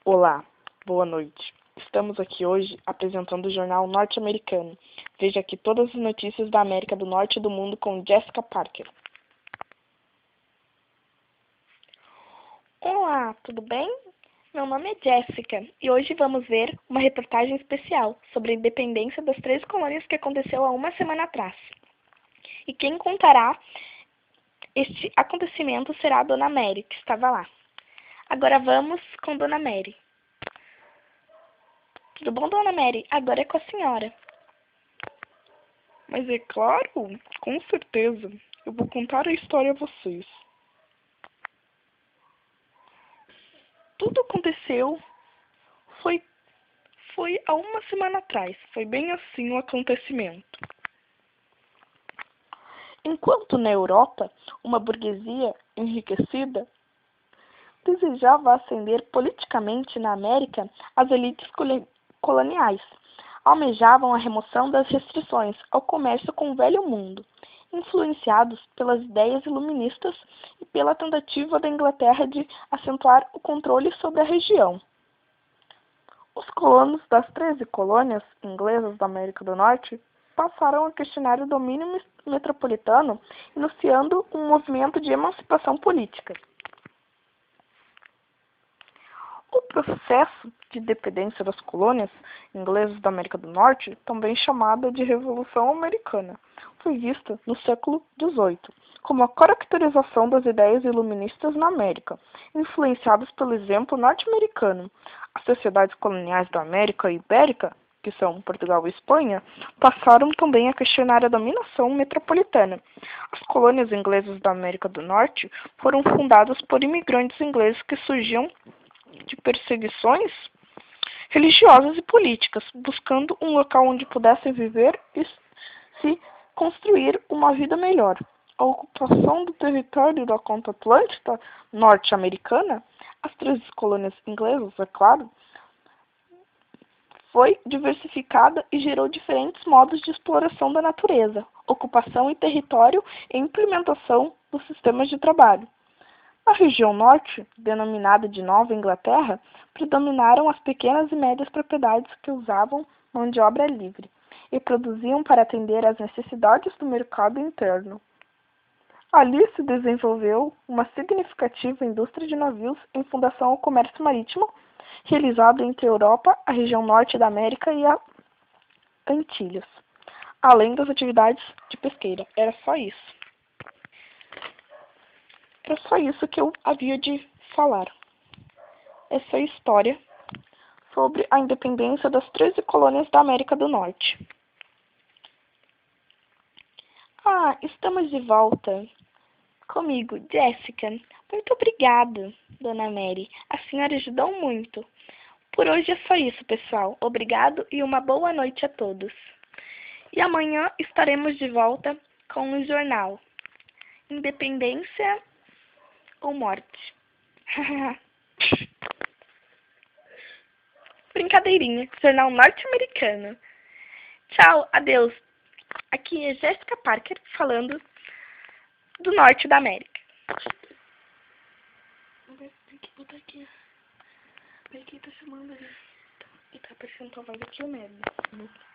Olá, boa noite. Estamos aqui hoje apresentando o jornal norte-americano. Veja aqui todas as notícias da América do Norte e do mundo com Jessica Parker. Olá, tudo bem? Meu nome é Jessica e hoje vamos ver uma reportagem especial sobre a independência das 13 colônias que aconteceu há uma semana atrás. E quem contará este acontecimento será a Dona Mary, que estava lá. Agora vamos com Dona Mary. Tudo bom, Dona Mary? Agora é com a senhora. Mas é claro, com certeza. Eu vou contar a história a vocês. Tudo aconteceu foi há uma semana atrás. Foi bem assim o acontecimento. Enquanto na Europa, uma burguesia enriquecida desejava ascender politicamente na América, as elites coloniais almejavam a remoção das restrições ao comércio com o Velho Mundo, influenciados pelas ideias iluministas e pela tentativa da Inglaterra de acentuar o controle sobre a região. Os colonos das 13 colônias inglesas da América do Norte passaram a questionar o domínio metropolitano, iniciando um movimento de emancipação política. O processo de independência das colônias inglesas da América do Norte, também chamada de Revolução Americana, foi vista no século XVIII como a caracterização das ideias iluministas na América, influenciadas pelo exemplo norte-americano. As sociedades coloniais da América Ibérica, que são Portugal e Espanha, passaram também a questionar a dominação metropolitana. As colônias inglesas da América do Norte foram fundadas por imigrantes ingleses que surgiam de perseguições religiosas e políticas, buscando um local onde pudessem viver e se construir uma vida melhor. A ocupação do território da costa atlântica norte-americana, as 13 colônias inglesas, é claro, foi diversificada e gerou diferentes modos de exploração da natureza, ocupação e território e implementação dos sistemas de trabalho. Na região norte, denominada de Nova Inglaterra, predominaram as pequenas e médias propriedades que usavam mão de obra livre e produziam para atender às necessidades do mercado interno. Ali se desenvolveu uma significativa indústria de navios em fundação ao comércio marítimo, realizado entre a Europa, a região norte da América e as Antilhas, além das atividades de pesqueira. Era só isso. Era só isso que eu havia de falar. Essa é a história sobre a independência das 13 colônias da América do Norte. Estamos de volta. Comigo, Jessica. Muito obrigada, Dona Mary. A senhora ajudou muito. Por hoje é só isso, pessoal. Obrigado e uma boa noite a todos. E amanhã estaremos de volta com o jornal Independência ou Morte. Brincadeirinha. Jornal norte-americano. Tchau, adeus. Aqui é Jessica Parker falando do norte da América. Tem que botar aqui. Peraí, quem tá chamando ali? E tá aparecendo tua voz aqui, o merda.